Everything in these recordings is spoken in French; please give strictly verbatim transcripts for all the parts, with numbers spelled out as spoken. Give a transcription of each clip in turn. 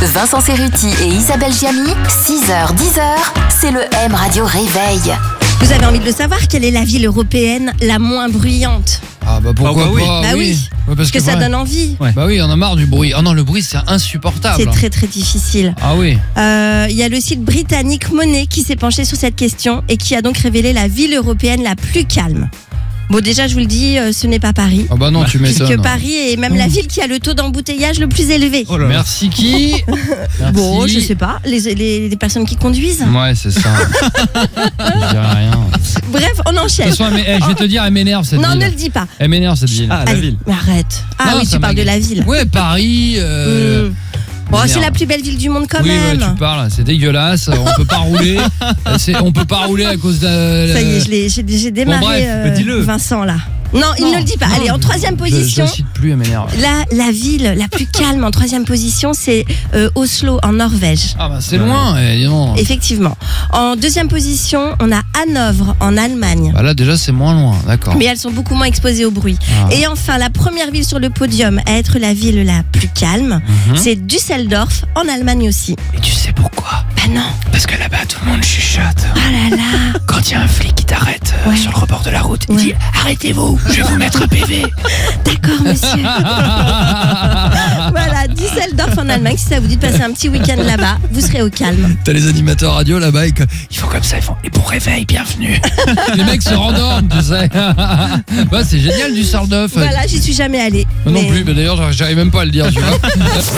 Vincent Cerruti et Isabelle Giamy, six heures dix heures, c'est le M Radio Réveil. Vous avez envie de le savoir, quelle est la ville européenne la moins bruyante? Ah bah pourquoi Ah bah oui. pas Bah oui, Ouais, parce parce que, que ça ouais. donne envie. Ouais. Bah oui, on a marre du bruit. Ah non, le bruit c'est insupportable. C'est très très difficile. Ah oui. Euh, Il y a le site britannique Monet qui s'est penché sur cette question et qui a donc révélé la ville européenne la plus calme. Bon, déjà, je vous le dis, euh, ce n'est pas Paris. Ah bah non, tu m'étonnes. Puisque Paris est même la ville qui a le taux d'embouteillage le plus élevé. Oh là là. Merci qui Merci. Bon, je sais pas, les, les, les personnes qui conduisent. Ouais, c'est ça. Je dirais rien. Bref, on De enchaîne. toute façon, elle m'é- eh, je vais te dire, elle m'énerve cette Non, ville. ne le dis pas. Elle m'énerve cette ville. Ah, la Allez, ville. mais arrête. Ah Non, oui, ça tu parles de m'agace. la ville. Ouais, Paris. Euh... Hmm. Bon, c'est m'énerve. la plus belle ville du monde quand oui, même. ouais, tu parles, c'est dégueulasse. On peut pas rouler. C'est- on peut pas rouler à cause de. Ça y est, je l'ai- j'ai j'ai démarré bref, euh, mais dis-le. Vincent là. Non, il Non, ne le dit pas. non, Allez, en troisième Je, je position, le cite plus, elle m'énerve. la, la ville la plus calme en troisième position, c'est euh, Oslo en Norvège. Ah bah c'est loin. Eh, dis donc. Effectivement. En deuxième position, on a Hanovre en Allemagne. Bah là déjà c'est moins loin, d'accord. Mais elles sont beaucoup moins exposées au bruit. Ah. Et enfin, la première ville sur le podium à être la ville la plus calme, Mhm. c'est Düsseldorf en Allemagne aussi. Et tu sais pourquoi? Bah non. Parce que là-bas tout le monde chuchote. Ah là là. Quand il y a un flic qui t'arrête euh, Ouais. sur le rebord de la route, il Ouais. dit arrêtez-vous, je vais vous mettre un P V. D'accord, monsieur. Voilà, Düsseldorf en Allemagne. Si ça vous dit de passer un petit week-end là-bas, vous serez au calme. T'as les animateurs radio là-bas, ils, ils font comme ça, ils font et bon réveil, bienvenue. Les mecs se rendorment, tu sais. Ouais, c'est génial du Düsseldorf. Voilà, j'y suis jamais allée. Moi non mais- plus, mais d'ailleurs j'arrive même pas à le dire, tu vois.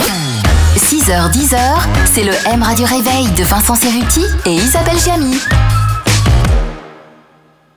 six heures dix heures, c'est le M Radio Réveil de Vincent Cerruti et Isabelle Giamy.